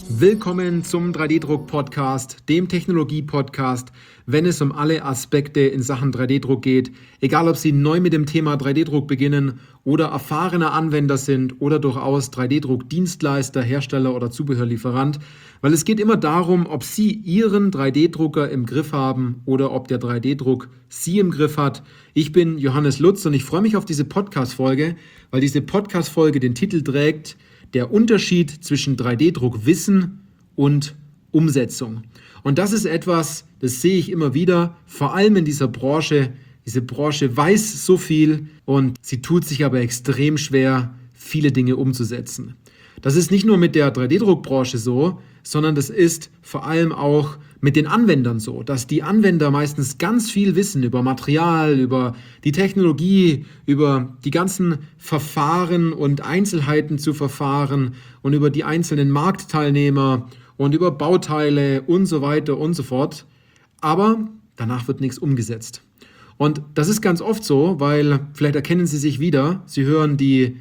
Willkommen zum 3D-Druck-Podcast, dem Technologie-Podcast, wenn es um alle Aspekte in Sachen 3D-Druck geht. Egal, ob Sie neu mit dem Thema 3D-Druck beginnen oder erfahrener Anwender sind oder durchaus 3D-Druck-Dienstleister, Hersteller oder Zubehörlieferant. Weil es geht immer darum, ob Sie Ihren 3D-Drucker im Griff haben oder ob der 3D-Druck Sie im Griff hat. Ich bin Johannes Lutz und ich freue mich auf diese Podcast-Folge, weil diese Podcast-Folge den Titel trägt: Der Unterschied zwischen 3D-Druck-Wissen und Umsetzung. Und das ist etwas, das sehe ich immer wieder, vor allem in dieser Branche. Diese Branche weiß so viel und sie tut sich aber extrem schwer, viele Dinge umzusetzen. Das ist nicht nur mit der 3D-Druckbranche so, sondern das ist vor allem auch mit den Anwendern so, dass die Anwender meistens ganz viel wissen über Material, über die Technologie, über die ganzen Verfahren und Einzelheiten zu Verfahren und über die einzelnen Marktteilnehmer und über Bauteile und so weiter und so fort. Aber danach wird nichts umgesetzt. Und das ist ganz oft so, weil vielleicht erkennen Sie sich wieder, Sie hören die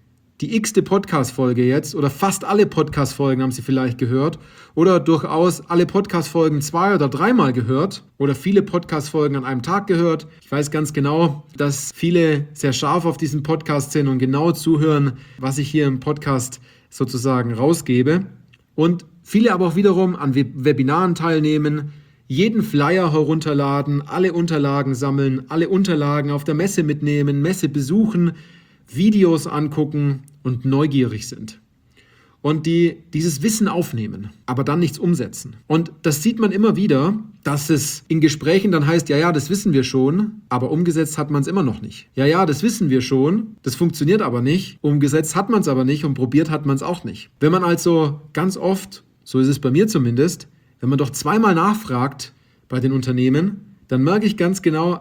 x-te Podcast-Folge jetzt oder fast alle Podcast-Folgen haben Sie vielleicht gehört oder durchaus alle Podcast-Folgen 2- oder 3-mal gehört oder viele Podcast-Folgen an einem Tag gehört. Ich weiß ganz genau, dass viele sehr scharf auf diesen Podcast sind und genau zuhören, was ich hier im Podcast sozusagen rausgebe. Und viele aber auch wiederum an Webinaren teilnehmen, jeden Flyer herunterladen, alle Unterlagen sammeln, alle Unterlagen auf der Messe mitnehmen, Messe besuchen, Videos angucken und neugierig sind. Und die dieses Wissen aufnehmen, aber dann nichts umsetzen. Und das sieht man immer wieder, dass es in Gesprächen dann heißt, ja, das wissen wir schon, aber umgesetzt hat man es immer noch nicht. Ja, das wissen wir schon, das funktioniert aber nicht, umgesetzt hat man es aber nicht und probiert hat man es auch nicht. Wenn man also ganz oft, so ist es bei mir zumindest, wenn man doch zweimal nachfragt bei den Unternehmen, dann merke ich ganz genau,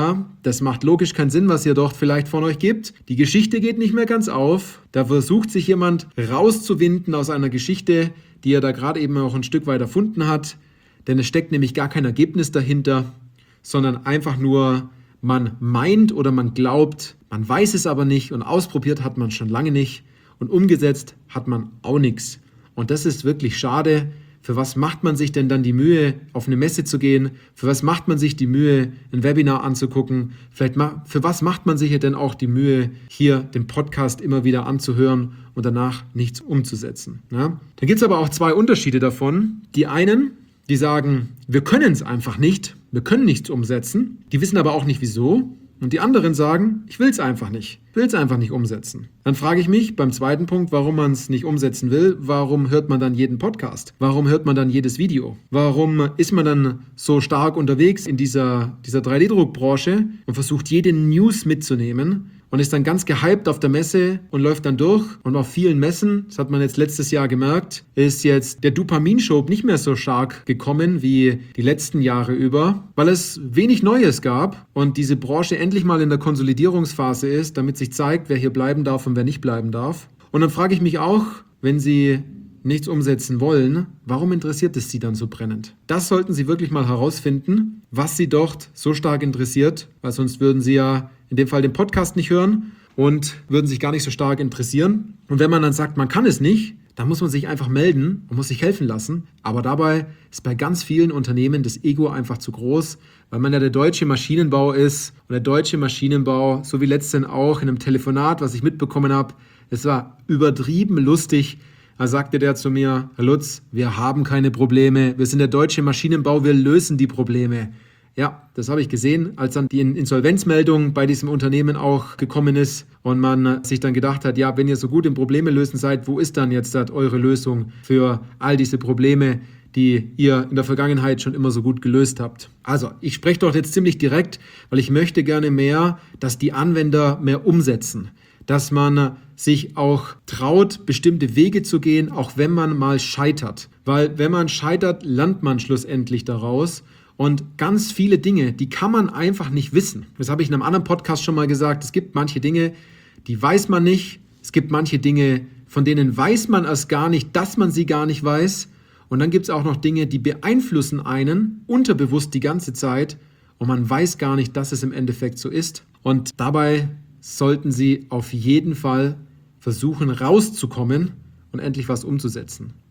das macht logisch keinen Sinn, was ihr dort vielleicht von euch gibt. Die Geschichte geht nicht mehr ganz auf. Da versucht sich jemand rauszuwinden aus einer Geschichte, die er da gerade eben auch ein Stück weit erfunden hat. Denn es steckt nämlich gar kein Ergebnis dahinter, sondern einfach nur, man meint oder man glaubt, man weiß es aber nicht und ausprobiert hat man schon lange nicht und umgesetzt hat man auch nichts. Und das ist wirklich schade. Für was macht man sich denn dann die Mühe, auf eine Messe zu gehen? Für was macht man sich die Mühe, ein Webinar anzugucken? Für was macht man sich denn auch die Mühe, hier den Podcast immer wieder anzuhören und danach nichts umzusetzen? Ja? Dann gibt es aber auch zwei Unterschiede davon. Die einen, die sagen, wir können es einfach nicht, wir können nichts umsetzen. Die wissen aber auch nicht wieso. Und die anderen sagen, ich will es einfach nicht umsetzen. Dann frage ich mich beim zweiten Punkt, warum man es nicht umsetzen will. Warum hört man dann jeden Podcast? Warum hört man dann jedes Video? Warum ist man dann so stark unterwegs in dieser 3D-Druckbranche und versucht jede News mitzunehmen? Und ist dann ganz gehypt auf der Messe und läuft dann durch. Und auf vielen Messen, das hat man jetzt letztes Jahr gemerkt, ist jetzt der Dopaminschub nicht mehr so stark gekommen wie die letzten Jahre über, weil es wenig Neues gab und diese Branche endlich mal in der Konsolidierungsphase ist, damit sich zeigt, wer hier bleiben darf und wer nicht bleiben darf. Und dann frage ich mich auch, wenn Sie nichts umsetzen wollen, warum interessiert es Sie dann so brennend? Das sollten Sie wirklich mal herausfinden, was Sie dort so stark interessiert, weil sonst würden Sie ja in dem Fall den Podcast nicht hören und würden sich gar nicht so stark interessieren. Und wenn man dann sagt, man kann es nicht, dann muss man sich einfach melden und muss sich helfen lassen. Aber dabei ist bei ganz vielen Unternehmen das Ego einfach zu groß, weil man ja der deutsche Maschinenbau ist. Und der deutsche Maschinenbau, so wie letztens auch in einem Telefonat, was ich mitbekommen habe, es war übertrieben lustig. Da sagte der zu mir, Herr Lutz, wir haben keine Probleme, wir sind der deutsche Maschinenbau, wir lösen die Probleme. Ja, das habe ich gesehen, als dann die Insolvenzmeldung bei diesem Unternehmen auch gekommen ist und man sich dann gedacht hat, ja, wenn ihr so gut im Probleme lösen seid, wo ist dann jetzt eure Lösung für all diese Probleme, die ihr in der Vergangenheit schon immer so gut gelöst habt? Also, ich spreche doch jetzt ziemlich direkt, weil ich möchte gerne mehr, dass die Anwender mehr umsetzen, dass man sich auch traut, bestimmte Wege zu gehen, auch wenn man mal scheitert. Weil wenn man scheitert, lernt man schlussendlich daraus. Und ganz viele Dinge, die kann man einfach nicht wissen. Das habe ich in einem anderen Podcast schon mal gesagt. Es gibt manche Dinge, die weiß man nicht. Es gibt manche Dinge, von denen weiß man erst gar nicht, dass man sie gar nicht weiß. Und dann gibt es auch noch Dinge, die beeinflussen einen unterbewusst die ganze Zeit. Und man weiß gar nicht, dass es im Endeffekt so ist. Und dabei sollten Sie auf jeden Fall versuchen, rauszukommen und endlich was umzusetzen.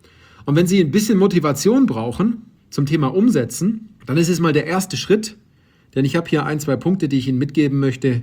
Und wenn Sie ein bisschen Motivation brauchen zum Thema Umsetzen, dann ist es mal der erste Schritt, denn ich habe hier 1, 2 Punkte, die ich Ihnen mitgeben möchte.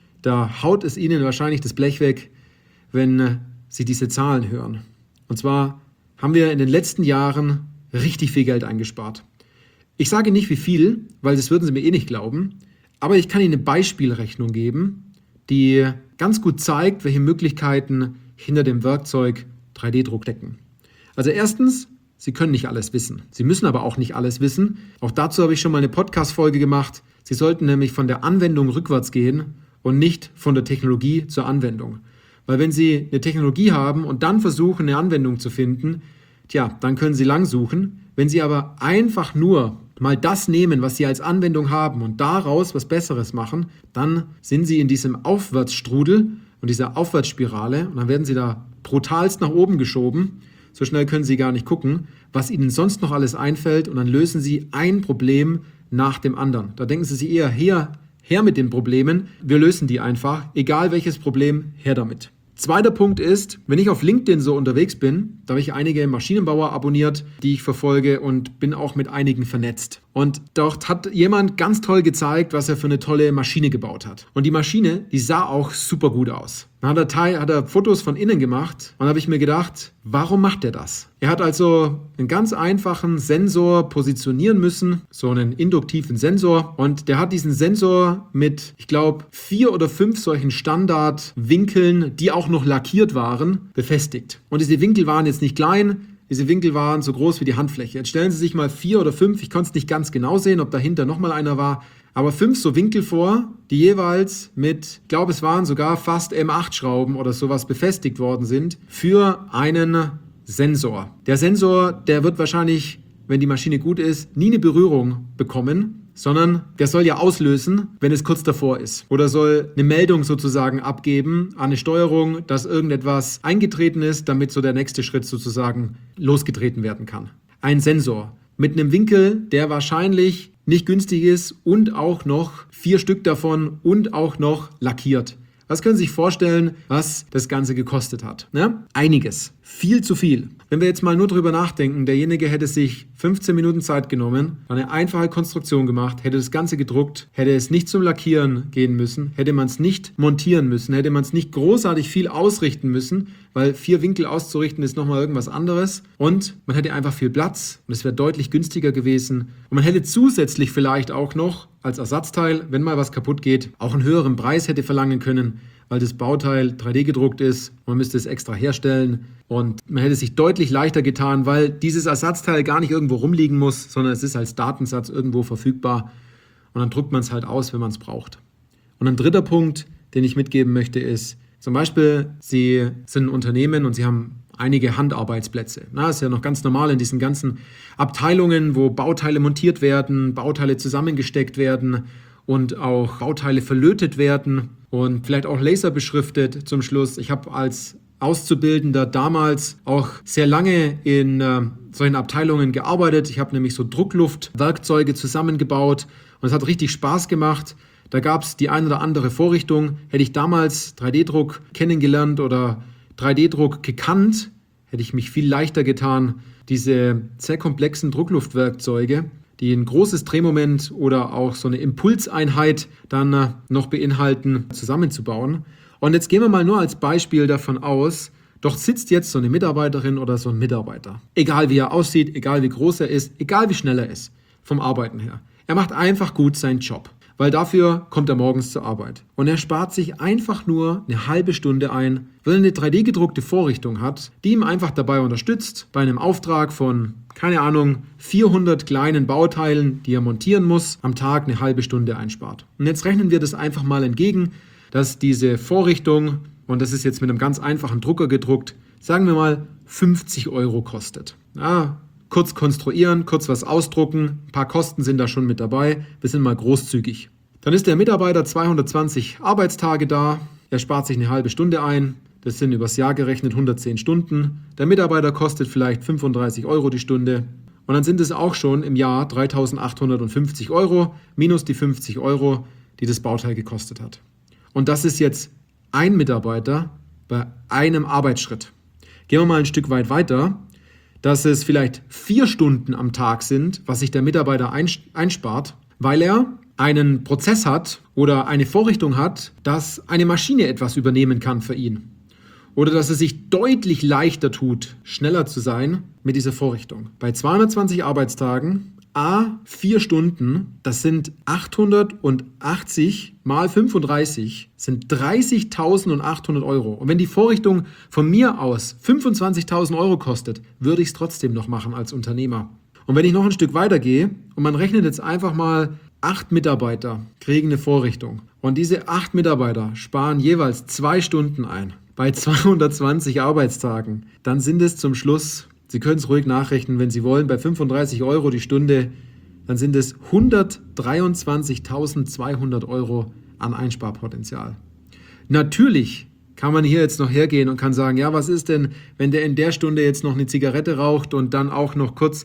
Da haut es Ihnen wahrscheinlich das Blech weg, wenn Sie diese Zahlen hören. Und zwar haben wir in den letzten Jahren richtig viel Geld eingespart. Ich sage nicht wie viel, weil das würden Sie mir eh nicht glauben, aber ich kann Ihnen eine Beispielrechnung geben, die ganz gut zeigt, welche Möglichkeiten hinter dem Werkzeug 3D-Druck stecken. Also erstens, Sie können nicht alles wissen. Sie müssen aber auch nicht alles wissen. Auch dazu habe ich schon mal eine Podcast-Folge gemacht. Sie sollten nämlich von der Anwendung rückwärts gehen und nicht von der Technologie zur Anwendung. Weil wenn Sie eine Technologie haben und dann versuchen, eine Anwendung zu finden, dann können Sie lang suchen. Wenn Sie aber einfach nur mal das nehmen, was Sie als Anwendung haben und daraus was Besseres machen, dann sind Sie in diesem Aufwärtsstrudel und dieser Aufwärtsspirale und dann werden Sie da brutalst nach oben geschoben. So schnell können Sie gar nicht gucken, was Ihnen sonst noch alles einfällt und dann lösen Sie ein Problem nach dem anderen. Da denken Sie sich eher, her mit den Problemen, wir lösen die einfach, egal welches Problem, her damit. Zweiter Punkt ist, wenn ich auf LinkedIn so unterwegs bin, da habe ich einige Maschinenbauer abonniert, die ich verfolge und bin auch mit einigen vernetzt. Und dort hat jemand ganz toll gezeigt, was er für eine tolle Maschine gebaut hat. Und die Maschine, die sah auch super gut aus. Dann hat er Fotos von innen gemacht und da habe ich mir gedacht, warum macht er das? Er hat also einen ganz einfachen Sensor positionieren müssen, so einen induktiven Sensor. Und der hat diesen Sensor mit, ich glaube, 4 oder 5 solchen Standardwinkeln, die auch noch lackiert waren, befestigt. Und diese Winkel waren jetzt nicht klein, diese Winkel waren so groß wie die Handfläche. Jetzt stellen Sie sich mal 4 oder 5, ich konnte es nicht ganz genau sehen, ob dahinter nochmal einer war, aber 5 so Winkel vor, die jeweils mit, ich glaube es waren sogar fast M8-Schrauben oder sowas befestigt worden sind für einen Sensor. Der Sensor, der wird wahrscheinlich, wenn die Maschine gut ist, nie eine Berührung bekommen, sondern der soll ja auslösen, wenn es kurz davor ist. Oder soll eine Meldung sozusagen abgeben an eine Steuerung, dass irgendetwas eingetreten ist, damit so der nächste Schritt sozusagen losgetreten werden kann. Ein Sensor mit einem Winkel, der wahrscheinlich nicht günstig ist und auch noch 4 Stück davon und auch noch lackiert. Was können Sie sich vorstellen, was das Ganze gekostet hat? Ne? Einiges. Viel zu viel. Wenn wir jetzt mal nur drüber nachdenken, derjenige hätte sich 15 Minuten Zeit genommen, eine einfache Konstruktion gemacht, hätte das Ganze gedruckt, hätte es nicht zum Lackieren gehen müssen, hätte man es nicht montieren müssen, hätte man es nicht großartig viel ausrichten müssen, weil 4 Winkel auszurichten ist nochmal irgendwas anderes und man hätte einfach viel Platz und es wäre deutlich günstiger gewesen und man hätte zusätzlich vielleicht auch noch als Ersatzteil, wenn mal was kaputt geht, auch einen höheren Preis hätte verlangen können, weil das Bauteil 3D gedruckt ist. Man müsste es extra herstellen und man hätte sich deutlich leichter getan, weil dieses Ersatzteil gar nicht irgendwo rumliegen muss, sondern es ist als Datensatz irgendwo verfügbar und dann druckt man es halt aus, wenn man es braucht. Und ein dritter Punkt, den ich mitgeben möchte, ist zum Beispiel, Sie sind ein Unternehmen und Sie haben einige Handarbeitsplätze. Das ist ja noch ganz normal in diesen ganzen Abteilungen, wo Bauteile montiert werden, Bauteile zusammengesteckt werden und auch Bauteile verlötet werden und vielleicht auch laserbeschriftet zum Schluss. Ich habe als Auszubildender damals auch sehr lange in solchen Abteilungen gearbeitet. Ich habe nämlich so Druckluftwerkzeuge zusammengebaut und es hat richtig Spaß gemacht. Da gab es die ein oder andere Vorrichtung. Hätte ich damals 3D-Druck kennengelernt oder 3D-Druck gekannt, hätte ich mich viel leichter getan, diese sehr komplexen Druckluftwerkzeuge, die ein großes Drehmoment oder auch so eine Impulseinheit dann noch beinhalten, zusammenzubauen. Und jetzt gehen wir mal nur als Beispiel davon aus, dort sitzt jetzt so eine Mitarbeiterin oder so ein Mitarbeiter. Egal wie er aussieht, egal wie groß er ist, egal wie schnell er ist vom Arbeiten her. Er macht einfach gut seinen Job, weil dafür kommt er morgens zur Arbeit. Und er spart sich einfach nur eine halbe Stunde ein, weil er eine 3D-gedruckte Vorrichtung hat, die ihm einfach dabei unterstützt, bei einem Auftrag von, 400 kleinen Bauteilen, die er montieren muss, am Tag eine halbe Stunde einspart. Und jetzt rechnen wir das einfach mal entgegen, dass diese Vorrichtung, und das ist jetzt mit einem ganz einfachen Drucker gedruckt, sagen wir mal 50 € kostet. Kurz konstruieren, kurz was ausdrucken, ein paar Kosten sind da schon mit dabei, wir sind mal großzügig. Dann ist der Mitarbeiter 220 Arbeitstage da, er spart sich eine halbe Stunde ein, das sind übers Jahr gerechnet 110 Stunden. Der Mitarbeiter kostet vielleicht 35 € die Stunde und dann sind es auch schon im Jahr 3.850 € minus die 50 €, die das Bauteil gekostet hat. Und das ist jetzt ein Mitarbeiter bei einem Arbeitsschritt. Gehen wir mal ein Stück weit weiter. dass es vielleicht 4 Stunden am Tag sind, was sich der Mitarbeiter einspart, weil er einen Prozess hat oder eine Vorrichtung hat, dass eine Maschine etwas übernehmen kann für ihn. Oder dass es sich deutlich leichter tut, schneller zu sein mit dieser Vorrichtung. Bei 220 Arbeitstagen, 4 Stunden, das sind 880 mal 35, sind 30.800 Euro. Und wenn die Vorrichtung von mir aus 25.000 Euro kostet, würde ich es trotzdem noch machen als Unternehmer. Und wenn ich noch ein Stück weiter gehe und man rechnet jetzt einfach mal, 8 Mitarbeiter kriegen eine Vorrichtung und diese 8 Mitarbeiter sparen jeweils 2 Stunden ein. Bei 220 Arbeitstagen, dann sind es zum Schluss, Sie können es ruhig nachrechnen, wenn Sie wollen, bei 35 Euro die Stunde, dann sind es 123.200 Euro an Einsparpotenzial. Natürlich kann man hier jetzt noch hergehen und kann sagen, ja, was ist denn, wenn der in der Stunde jetzt noch eine Zigarette raucht und dann auch noch kurz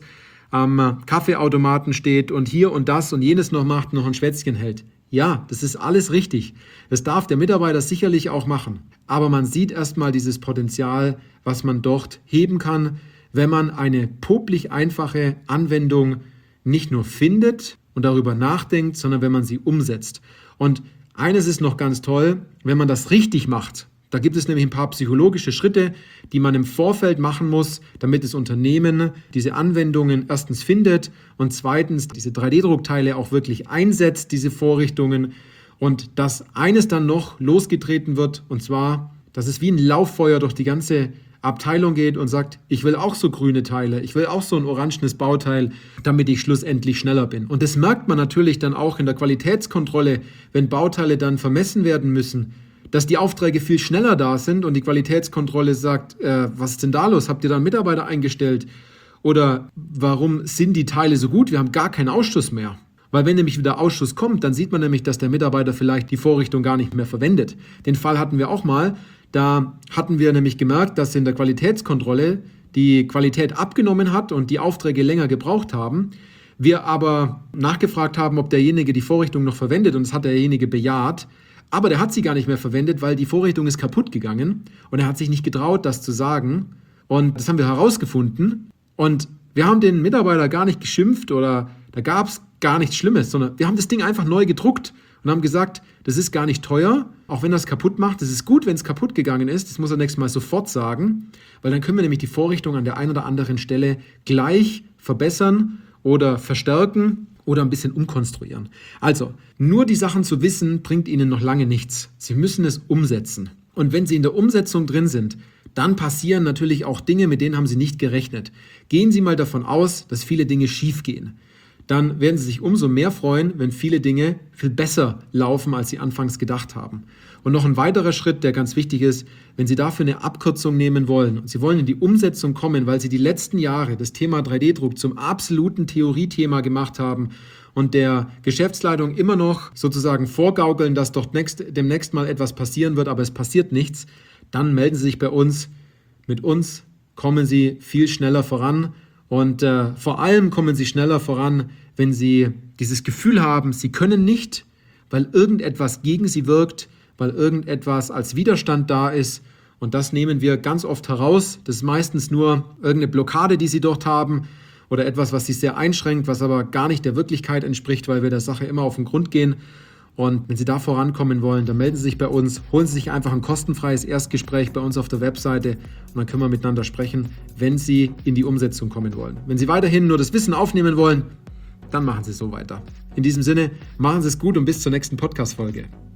am Kaffeeautomaten steht und hier und das und jenes noch macht, noch ein Schwätzchen hält. Ja, das ist alles richtig. Das darf der Mitarbeiter sicherlich auch machen. Aber man sieht erstmal dieses Potenzial, was man dort heben kann, wenn man eine popelig einfache Anwendung nicht nur findet und darüber nachdenkt, sondern wenn man sie umsetzt. Und eines ist noch ganz toll, wenn man das richtig macht. Da gibt es nämlich ein paar psychologische Schritte, die man im Vorfeld machen muss, damit das Unternehmen diese Anwendungen erstens findet und zweitens diese 3D-Druckteile auch wirklich einsetzt, diese Vorrichtungen, und dass eines dann noch losgetreten wird, und zwar, dass es wie ein Lauffeuer durch die ganze Abteilung geht und sagt, ich will auch so grüne Teile, ich will auch so ein orangenes Bauteil, damit ich schlussendlich schneller bin. Und das merkt man natürlich dann auch in der Qualitätskontrolle, wenn Bauteile dann vermessen werden müssen, dass die Aufträge viel schneller da sind und die Qualitätskontrolle sagt, was ist denn da los? Habt ihr da einen Mitarbeiter eingestellt? Oder warum sind die Teile so gut? Wir haben gar keinen Ausschuss mehr. Weil wenn nämlich wieder Ausschuss kommt, dann sieht man nämlich, dass der Mitarbeiter vielleicht die Vorrichtung gar nicht mehr verwendet. Den Fall hatten wir auch mal. Da hatten wir nämlich gemerkt, dass in der Qualitätskontrolle die Qualität abgenommen hat und die Aufträge länger gebraucht haben. Wir aber nachgefragt haben, ob derjenige die Vorrichtung noch verwendet, und das hat derjenige bejaht. Aber der hat sie gar nicht mehr verwendet, weil die Vorrichtung ist kaputt gegangen und er hat sich nicht getraut, das zu sagen. Und das haben wir herausgefunden. Und wir haben den Mitarbeiter gar nicht geschimpft oder da gab es gar nichts Schlimmes, sondern wir haben das Ding einfach neu gedruckt und haben gesagt, das ist gar nicht teuer, auch wenn er es kaputt macht. Das ist gut, wenn es kaputt gegangen ist. Das muss er nächstes Mal sofort sagen, weil dann können wir nämlich die Vorrichtung an der einen oder anderen Stelle gleich verbessern oder verstärken oder ein bisschen umkonstruieren. Also, nur die Sachen zu wissen, bringt Ihnen noch lange nichts. Sie müssen es umsetzen. Und wenn Sie in der Umsetzung drin sind, dann passieren natürlich auch Dinge, mit denen haben Sie nicht gerechnet. Gehen Sie mal davon aus, dass viele Dinge schief gehen. Dann werden Sie sich umso mehr freuen, wenn viele Dinge viel besser laufen, als Sie anfangs gedacht haben. Und noch ein weiterer Schritt, der ganz wichtig ist, wenn Sie dafür eine Abkürzung nehmen wollen und Sie wollen in die Umsetzung kommen, weil Sie die letzten Jahre das Thema 3D-Druck zum absoluten Theoriethema gemacht haben und der Geschäftsleitung immer noch sozusagen vorgaukeln, dass doch demnächst mal etwas passieren wird, aber es passiert nichts, dann melden Sie sich bei uns. Mit uns kommen Sie viel schneller voran. Und vor allem kommen Sie schneller voran, wenn Sie dieses Gefühl haben, Sie können nicht, weil irgendetwas gegen Sie wirkt, weil irgendetwas als Widerstand da ist. Und das nehmen wir ganz oft heraus. Das ist meistens nur irgendeine Blockade, die Sie dort haben oder etwas, was Sie sehr einschränkt, was aber gar nicht der Wirklichkeit entspricht, weil wir der Sache immer auf den Grund gehen. Und wenn Sie da vorankommen wollen, dann melden Sie sich bei uns, holen Sie sich einfach ein kostenfreies Erstgespräch bei uns auf der Webseite und dann können wir miteinander sprechen, wenn Sie in die Umsetzung kommen wollen. Wenn Sie weiterhin nur das Wissen aufnehmen wollen, dann machen Sie es so weiter. In diesem Sinne, machen Sie es gut und bis zur nächsten Podcast-Folge.